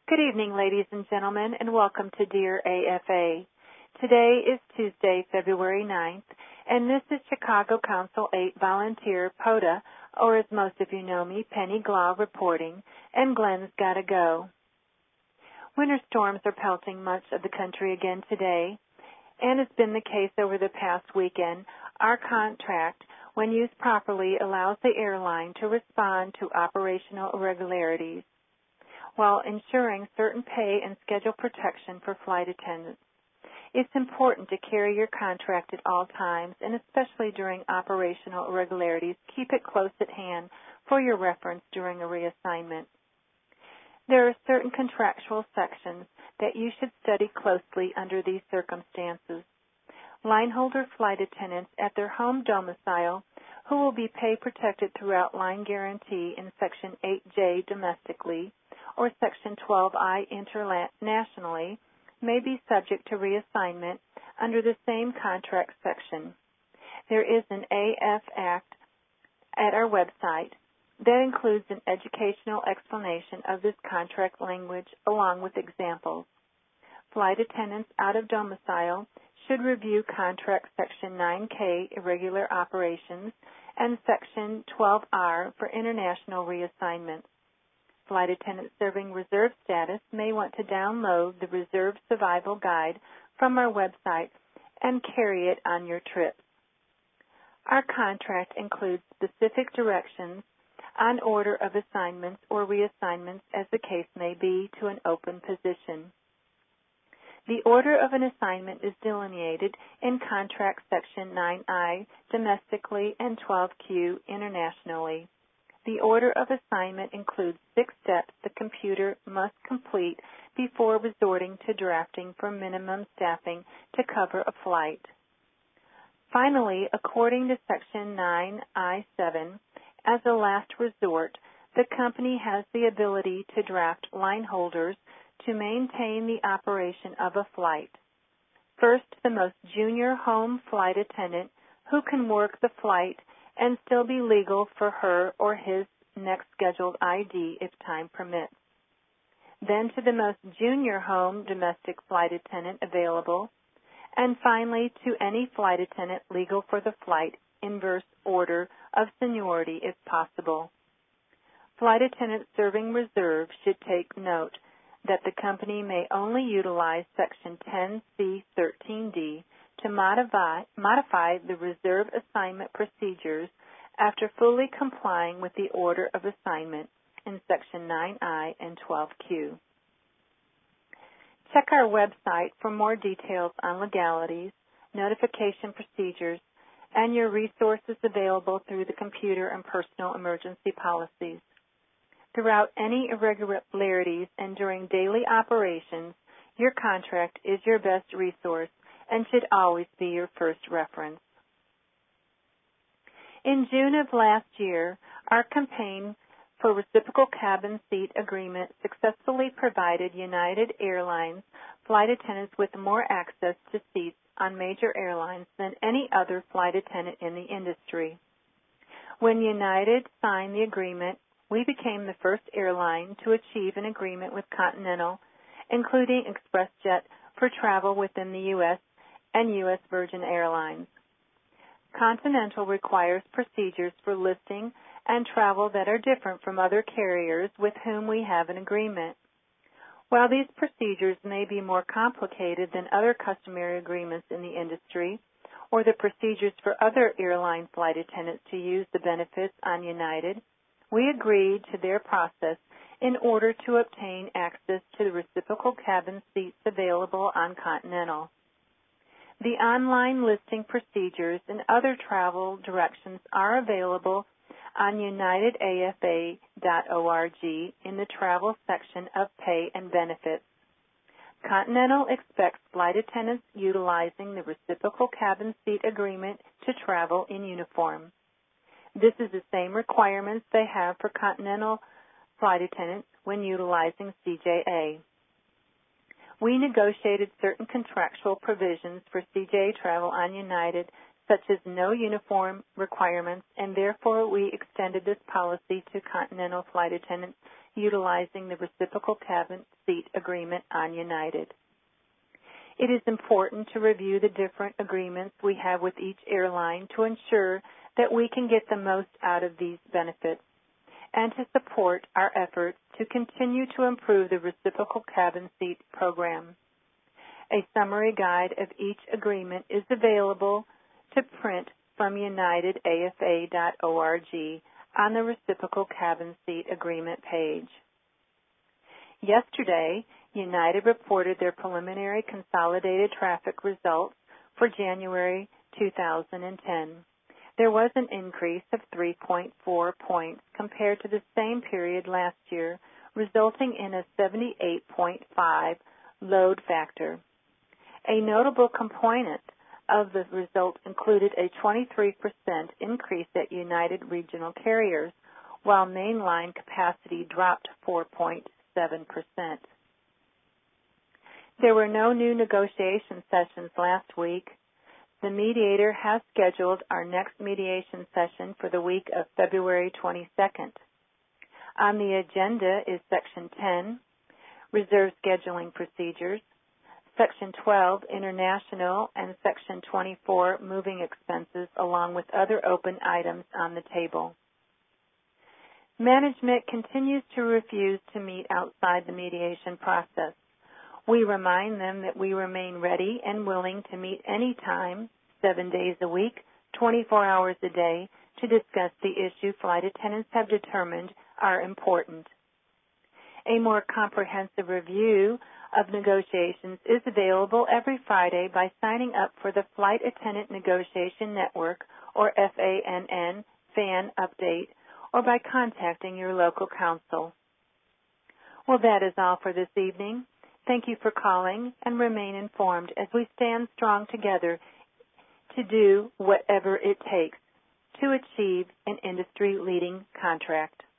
Good evening, ladies and gentlemen, and welcome to Dear AFA. Today is Tuesday, February 9th, and this is Chicago Council 8 volunteer POTA, or as most of you know me, Penny Glaw reporting, and Glenn's Gotta Go. Winter storms are pelting much of the country again today, and has been the case over the past weekend. Our contract, when used properly, allows the airline to respond to operational irregularities while ensuring certain pay and schedule protection for flight attendants. It's important to carry your contract at all times, and especially during operational irregularities, keep it close at hand for your reference during a reassignment. There are certain contractual sections that you should study closely under these circumstances. Lineholder flight attendants at their home domicile who will be pay protected throughout line guarantee in Section 8J domestically or Section 12I internationally may be subject to reassignment under the same contract section. There is an AF Act at our website that includes an educational explanation of this contract language along with examples. Flight attendants out of domicile should review Contract Section 9K, Irregular Operations, and Section 12R for international reassignments. Flight attendants serving reserve status may want to download the Reserve Survival Guide from our website and carry it on your trips. Our contract includes specific directions on order of assignments or reassignments as the case may be to an open position. The order of an assignment is delineated in Contract Section 9I domestically and 12Q internationally. The order of assignment includes 6 steps the computer must complete before resorting to drafting for minimum staffing to cover a flight. Finally, according to Section 9I-7, as a last resort, the company has the ability to draft line holders to maintain the operation of a flight. First, the most junior home flight attendant who can work the flight and still be legal for her or his next scheduled ID if time permits. Then to the most junior home domestic flight attendant available, and finally to any flight attendant legal for the flight, inverse order of seniority if possible. Flight attendants serving reserve should take note that the company may only utilize Section 10C-13D to modify the reserve assignment procedures after fully complying with the order of assignment in Section 9I and 12Q. Check our website for more details on legalities, notification procedures, and your resources available through the computer and personal emergency policies. Throughout any irregularities and during daily operations, your contract is your best resource and should always be your first reference. In June of last year, our campaign for reciprocal cabin seat agreement successfully provided United Airlines flight attendants with more access to seats on major airlines than any other flight attendant in the industry. When United signed the agreement, we became the first airline to achieve an agreement with Continental, including ExpressJet, for travel within the U.S. and U.S. Virgin Airlines. Continental requires procedures for listing and travel that are different from other carriers with whom we have an agreement. While these procedures may be more complicated than other customary agreements in the industry, or the procedures for other airline flight attendants to use the benefits on United, we agreed to their process in order to obtain access to the reciprocal cabin seats available on Continental. The online listing procedures and other travel directions are available on unitedafa.org in the travel section of Pay and Benefits. Continental expects flight attendants utilizing the reciprocal cabin seat agreement to travel in uniform. This is the same requirements they have for Continental flight attendants when utilizing CJA. We negotiated certain contractual provisions for CJA travel on United, such as no uniform requirements, and therefore we extended this policy to Continental flight attendants utilizing the reciprocal cabin seat agreement on United. It is important to review the different agreements we have with each airline to ensure that we can get the most out of these benefits and to support our efforts to continue to improve the reciprocal cabin seat program. A summary guide of each agreement is available to print from unitedafa.org on the reciprocal cabin seat agreement page. Yesterday, United reported their preliminary consolidated traffic results for January 2010. There was an increase of 3.4 points compared to the same period last year, resulting in a 78.5 load factor. A notable component of the result included a 23% increase at United regional carriers, while mainline capacity dropped 4.7%. There were no new negotiation sessions last week. The mediator has scheduled our next mediation session for the week of February 22nd. On the agenda is Section 10, Reserve Scheduling Procedures, Section 12, International, and Section 24, Moving Expenses, along with other open items on the table. Management continues to refuse to meet outside the mediation process. We remind them that we remain ready and willing to meet any time, 7 days a week, 24 hours a day, to discuss the issue flight attendants have determined are important. A more comprehensive review of negotiations is available every Friday by signing up for the Flight Attendant Negotiation Network, or FANN, FAN Update, or by contacting your local counsel. Well, that is all for this evening. Thank you for calling, and remain informed as we stand strong together to do whatever it takes to achieve an industry-leading contract.